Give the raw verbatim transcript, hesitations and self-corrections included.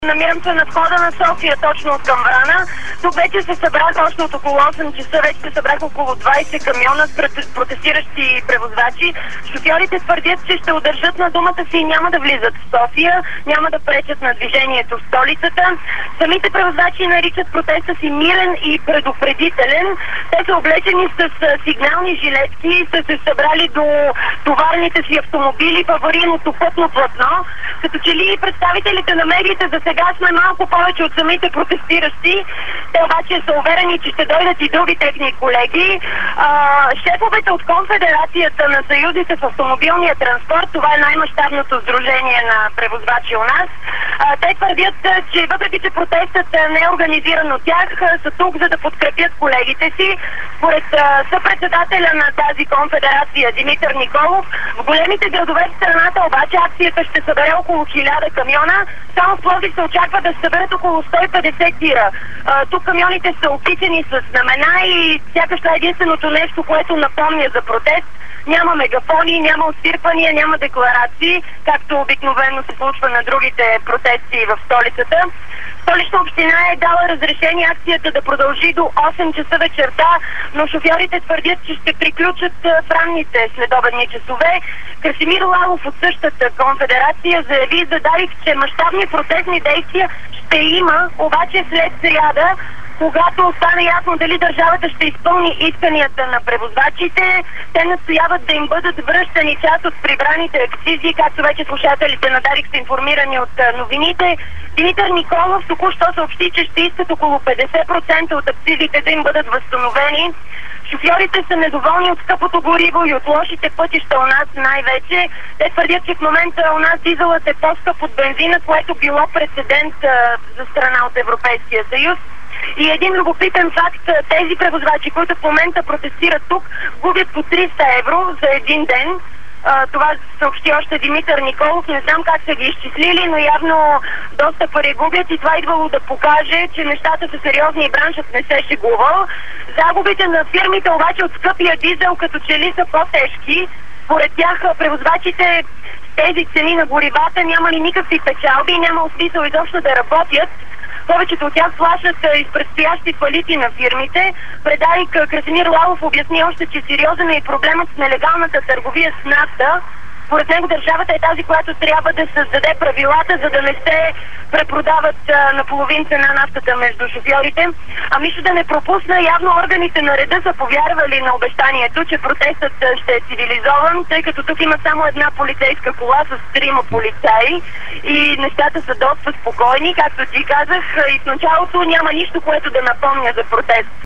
Намирам се на входа на София, точно от към Врана. Тук вече се събрах още от около осем часа, вече се събрах около двайсет камиона с протестиращи превозвачи. Шофьорите твърдят, че ще удържат на думата си и няма да влизат в София, няма да пречат на движението в столицата. Самите превозвачи наричат протеста си мирен и предупредителен. Те са облечени с сигнални жилетки, са се събрали до товарните си автомобили в аварийното пътно платно. Като че ли представителите на медиите за сега сме малко повече от самите протестиращи. Те обаче са уверени, че ще дойдат и други техни колеги. А, шефовете от Конфедерацията на съюзите в автомобилния транспорт, това е най-мащабното сдружение на превозвачи у нас, а, те твърдят, че въпреки че протестът не е организиран от тях, са тук за да подкрепят колегите си. Според съпредседателя на тази конфедерация Димитър Николов, в големите градове в страната обаче акцията ще събере около хиляда камиона. Само в Пловдив се очаква да се съберат около сто и петдесет тира. А, тук камионите са описани с знамена и сякаш това е единственото нещо, което напомня за протест. Няма мегафони, няма освирквания, няма декларации, както обикновено се случва на другите протести в столицата. Столична община е дала разрешение акцията да продължи до осем часа вечерта, но шофьорите твърдят, че ще приключат в ранните следобедни часове. Красимир Лалов от същата конфедерация заяви за Дарик, че мащабни протестни действия ще има, обаче след сряда, когато стане ясно дали държавата ще изпълни исканията на превозвачите. Те настояват да им бъдат връщани част от прибраните акцизи, както вече слушателите на Дарик са информирани от новините. Димитър Николов току-що съобщи, че ще искат около петдесет процента от акцизите да им бъдат възстановени. Шофьорите са недоволни от скъпото гориво и от лошите пътища у нас най-вече. Те твърдят, че в момента у нас дизелът е по-скъп от бензина, което било прецедент а, за страна от Европейския съюз. И един любопитен факт, тези превозвачи, които в момента протестират тук, губят по триста евро за един ден. А, това съобщи още Димитър Николов. Не знам как са ги изчислили, но явно доста пари губят и това идвало да покаже, че нещата са сериозни и браншът не се шегувал. Загубите на фирмите обаче от скъпия дизел като че ли са по-тежки. Според тях превозвачите с тези цени на горивата нямали никакви печалби и няма смисъл изобщо да работят. Повечето от тях плащат из предстоящи фалити на фирмите. Предарик Красимир Лалов обясни още, че сериозен е и проблемът с нелегалната търговия с нафта. Според него държавата е тази, която трябва да създаде правилата, за да не се препродават а, на половин цена нафтата между шофьорите. А Мишо да не пропусна, явно органите на реда са повярвали на обещанието, че протестът ще е цивилизован, тъй като тук има само една полицейска кола с трима полицаи и нещата са доста спокойни. Както ти казах, и в началото няма нищо, което да напомня за протест.